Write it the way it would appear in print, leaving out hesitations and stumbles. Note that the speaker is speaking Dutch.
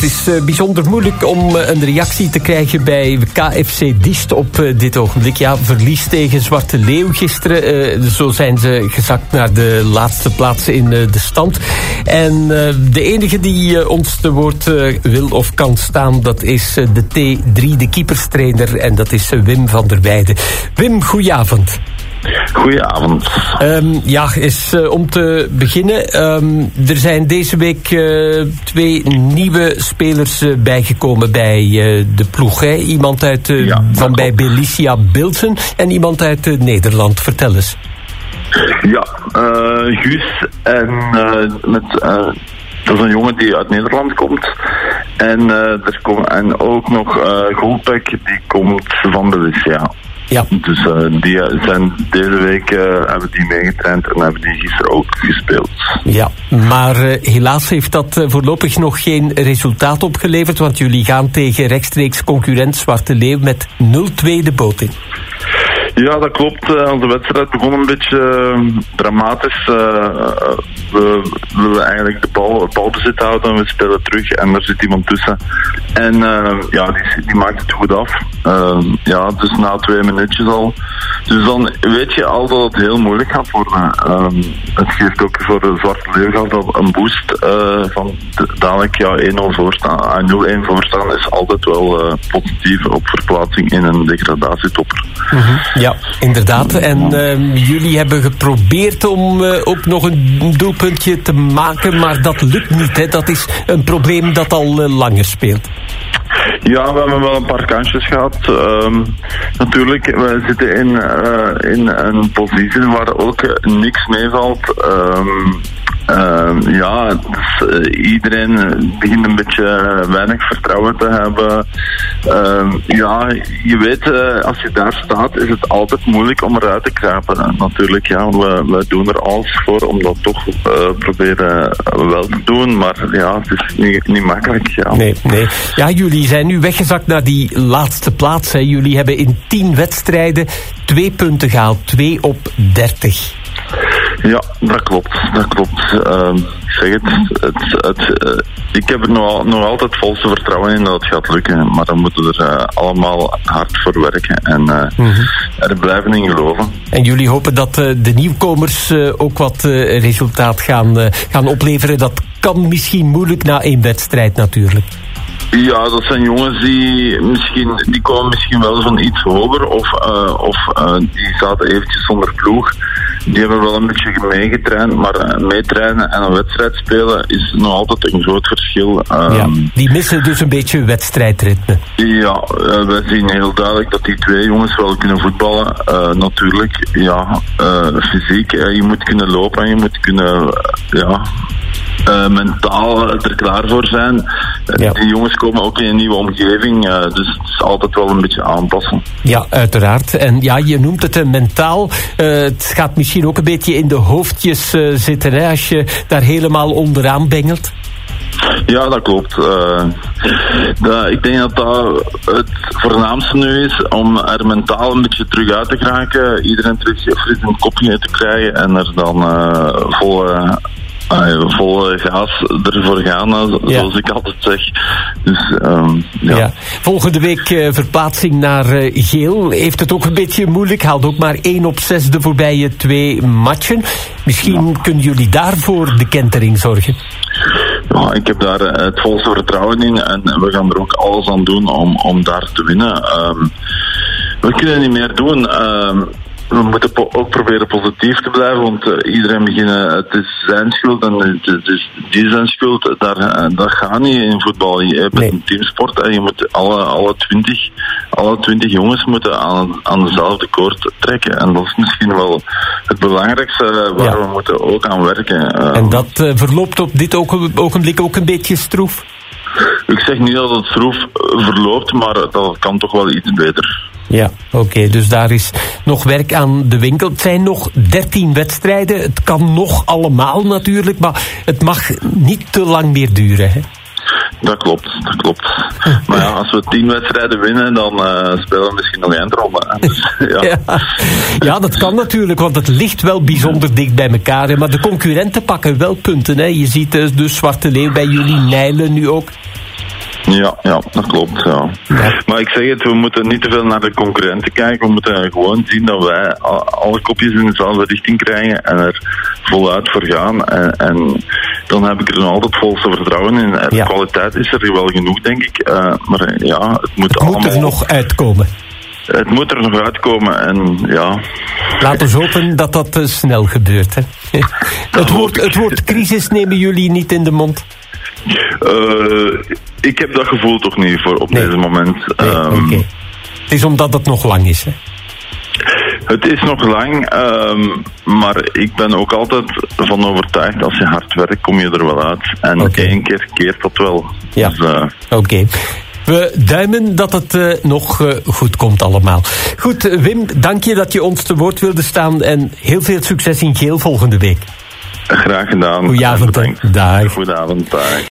is bijzonder moeilijk om een reactie te krijgen bij KFC Diest op dit ogenblik. Ja, verlies tegen Zwarte Leeuw gisteren. Zo zijn ze gezakt naar de laatste plaats in de stand. En de enige die ons te woord wil of kan staan, dat is de T3, de keeperstrainer. En dat is Wim van der Weijden. Wim, goedenavond. Goedenavond. Om te beginnen. Er zijn deze week 2 nieuwe spelers bijgekomen bij de ploeg. Hè? Iemand uit bij Belicia Bilsen en iemand uit Nederland. Vertel eens. Ja, Guus en dat is een jongen die uit Nederland komt. En ook nog Golpek, die komt van Belicia. Ja. Dus die zijn deze week hebben die meegetraind en hebben die gisteren ook gespeeld. Ja, maar helaas heeft dat voorlopig nog geen resultaat opgeleverd, want jullie gaan tegen rechtstreeks concurrent Zwarte Leeuw met 0-2 de boot in. Ja, dat klopt. Onze wedstrijd begon een beetje dramatisch. We willen eigenlijk het balbezit houden. We spelen terug en er zit iemand tussen. En die maakt het goed af. Dus na 2 minuutjes al. Dus dan weet je al dat het heel moeilijk gaat worden. Het geeft ook voor de Zwarte Leeuw dat een boost van dadelijk 1-0 voorstaan. 0-1 voorstaan is altijd wel positief op verplaatsing in een degradatietopper. Mm-hmm. Ja, inderdaad. En jullie hebben geprobeerd om ook nog een doelpuntje te maken, maar dat lukt niet. Hè? Dat is een probleem dat al langer speelt. Ja, we hebben wel een paar kansjes gehad. Natuurlijk, we zitten in een positie waar ook niks meevalt. Iedereen begint een beetje weinig vertrouwen te hebben. Je weet, als je daar staat, is het altijd moeilijk om eruit te kruipen. Natuurlijk, we doen er alles voor om dat toch proberen wel te doen, maar het is niet makkelijk. Ja. Nee. Ja, jullie zijn nu weggezakt naar die laatste plaats. Hè. Jullie hebben in 10 wedstrijden 2 punten gehaald, 2 op 30. Ja, dat klopt. Ik heb er nog altijd volste vertrouwen in dat het gaat lukken. Maar dan moeten we er allemaal hard voor werken en er blijven in geloven. En jullie hopen dat de nieuwkomers ook wat resultaat gaan opleveren. Dat kan misschien moeilijk na 1 wedstrijd natuurlijk. Ja, dat zijn jongens die komen misschien wel van iets hoger of die zaten eventjes zonder ploeg. Die hebben wel een beetje meegetraind, maar meetrainen en een wedstrijd spelen is nog altijd een groot verschil. Die missen dus een beetje wedstrijdritme. Ja, wij zien heel duidelijk dat die 2 jongens wel kunnen voetballen. Natuurlijk, fysiek. Je moet kunnen lopen en je moet kunnen, mentaal er klaar voor zijn. Die jongens komen ook in een nieuwe omgeving, dus het is altijd wel een beetje aanpassen. Ja, uiteraard. En je noemt het mentaal. Het gaat misschien ook een beetje in de hoofdjes zitten, hè, als je daar helemaal onderaan bengelt. Ja, dat klopt. Ik denk dat het voornaamste nu is om er mentaal een beetje terug uit te geraken. Iedereen terug fris in het kopje te krijgen en er dan vol gas ervoor gaan, zoals ik altijd zeg. Dus, volgende week verplaatsing naar Geel. Heeft het ook een beetje moeilijk. Haalt ook maar 1 op 6 de voorbije 2 matchen. Misschien kunnen jullie daarvoor de kentering zorgen. Ja, ik heb daar het volste vertrouwen in en we gaan er ook alles aan doen om daar te winnen. We kunnen niet meer doen. We moeten ook proberen positief te blijven, want iedereen begint, het is zijn schuld en het is die zijn schuld. Dat gaat niet in voetbal. Je hebt een teamsport en je moet alle 20 jongens moeten aan dezelfde koord trekken. En dat is misschien wel het belangrijkste waar we moeten ook aan werken. En dat verloopt op dit ogenblik ook een beetje stroef? Ik zeg niet dat het stroef verloopt, maar dat kan toch wel iets beter. Ja, oké, dus daar is nog werk aan de winkel. Het zijn nog 13 wedstrijden. Het kan nog allemaal natuurlijk, maar het mag niet te lang meer duren, hè? Dat klopt. Maar als we 10 wedstrijden winnen, dan spelen we misschien nog eindronde. Dus, ja, dat kan natuurlijk, want het ligt wel bijzonder dicht bij elkaar. Hè. Maar de concurrenten pakken wel punten. Hè. Je ziet dus Zwarte Leeuw bij jullie, Nijlen nu ook. Ja, dat klopt. Ja. Maar ik zeg het, we moeten niet te veel naar de concurrenten kijken. We moeten gewoon zien dat wij alle kopjes in dezelfde richting krijgen en er voluit voor gaan. En dan heb ik er nog altijd volste vertrouwen in. De kwaliteit is er wel genoeg, denk ik. Maar ja, het moet er nog uitkomen. Het moet er nog uitkomen en ja... Laten we hopen dat dat snel gebeurt. Hè? Het woord crisis nemen jullie niet in de mond? Ik heb dat gevoel toch niet voor op deze moment. Nee, okay. Het is omdat het nog lang is, hè? Het is nog lang, maar ik ben ook altijd van overtuigd, als je hard werkt, kom je er wel uit. En één keer keert dat wel. Ja, dus, oké. We duimen dat het nog goed komt allemaal. Goed, Wim, dank je dat je ons te woord wilde staan en heel veel succes in Geel volgende week. Graag gedaan. Goedenavond. Dag. Goedenavond, dag.